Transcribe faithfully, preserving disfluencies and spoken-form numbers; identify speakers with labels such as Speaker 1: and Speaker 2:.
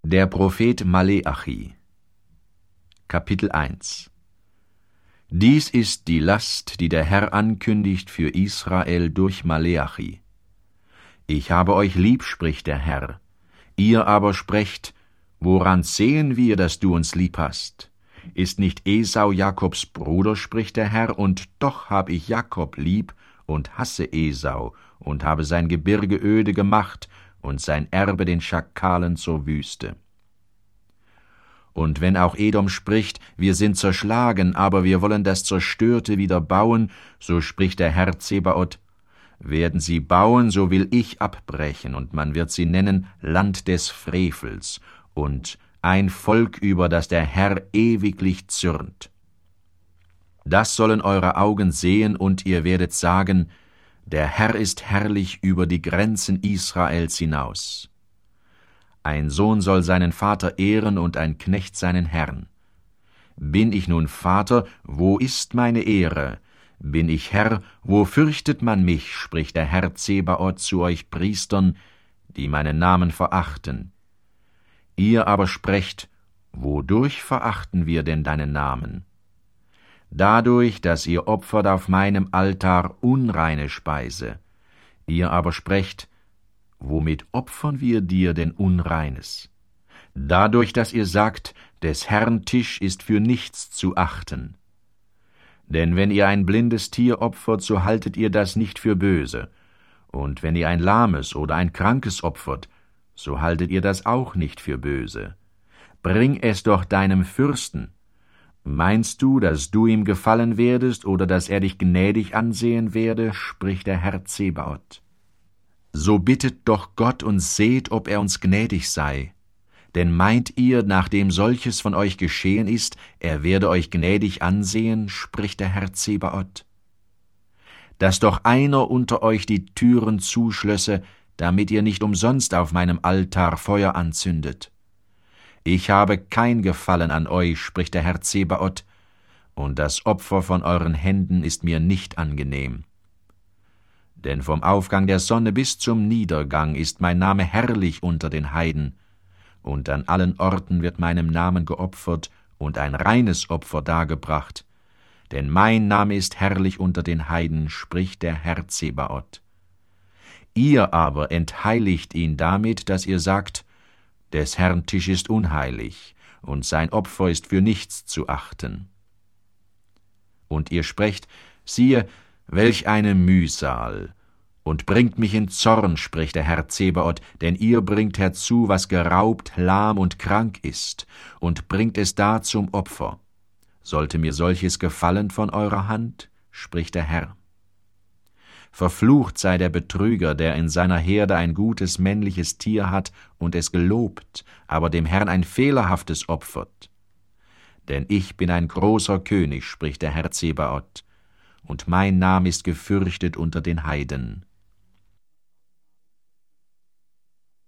Speaker 1: Der Prophet Maleachi. Kapitel eins. Dies ist die Last, die der Herr ankündigt für Israel durch Maleachi. Ich habe euch lieb, spricht der Herr. Ihr aber sprecht, woran sehen wir, dass du uns lieb hast? Ist nicht Esau Jakobs Bruder, spricht der Herr, und doch habe ich Jakob lieb und hasse Esau und habe sein Gebirge öde gemacht und sein Erbe den Schakalen zur Wüste. Und wenn auch Edom spricht, wir sind zerschlagen, aber wir wollen das Zerstörte wieder bauen, so spricht der Herr Zebaoth, werden sie bauen, so will ich abbrechen, und man wird sie nennen Land des Frevels und ein Volk, über das der Herr ewiglich zürnt. Das sollen eure Augen sehen, und ihr werdet sagen, der Herr ist herrlich über die Grenzen Israels hinaus. Ein Sohn soll seinen Vater ehren und ein Knecht seinen Herrn. Bin ich nun Vater, wo ist meine Ehre? Bin ich Herr, wo fürchtet man mich, spricht der Herr Zebaoth zu euch Priestern, die meinen Namen verachten. Ihr aber sprecht, wodurch verachten wir denn deinen Namen? Dadurch, dass ihr opfert auf meinem Altar unreine Speise. Ihr aber sprecht, womit opfern wir dir denn Unreines? Dadurch, dass ihr sagt, des Herrn Tisch ist für nichts zu achten. Denn wenn ihr ein blindes Tier opfert, so haltet ihr das nicht für böse. Und wenn ihr ein lahmes oder ein krankes opfert, so haltet ihr das auch nicht für böse. Bring es doch deinem Fürsten. Meinst du, dass du ihm gefallen werdest oder dass er dich gnädig ansehen werde, spricht der Herr Zebaoth. So bittet doch Gott und seht, ob er uns gnädig sei. Denn meint ihr, nachdem solches von euch geschehen ist, er werde euch gnädig ansehen, spricht der Herr Zebaoth? Dass doch einer unter euch die Türen zuschlösse, damit ihr nicht umsonst auf meinem Altar Feuer anzündet. Ich habe kein Gefallen an euch, spricht der Herr Zebaoth, und das Opfer von euren Händen ist mir nicht angenehm. Denn vom Aufgang der Sonne bis zum Niedergang ist mein Name herrlich unter den Heiden, und an allen Orten wird meinem Namen geopfert und ein reines Opfer dargebracht. Denn mein Name ist herrlich unter den Heiden, spricht der Herr Zebaoth. Ihr aber entheiligt ihn damit, dass ihr sagt, des Herrn Tisch ist unheilig, und sein Opfer ist für nichts zu achten. Und ihr sprecht, siehe, welch eine Mühsal, und bringt mich in Zorn, spricht der Herr Zebaoth, denn ihr bringt herzu, was geraubt, lahm und krank ist, und bringt es da zum Opfer. Sollte mir solches gefallen von eurer Hand, spricht der Herr. Verflucht sei der Betrüger, der in seiner Herde ein gutes männliches Tier hat und es gelobt, aber dem Herrn ein fehlerhaftes opfert. Denn ich bin ein großer König, spricht der Herr Zebaoth, und mein Name ist gefürchtet unter den Heiden.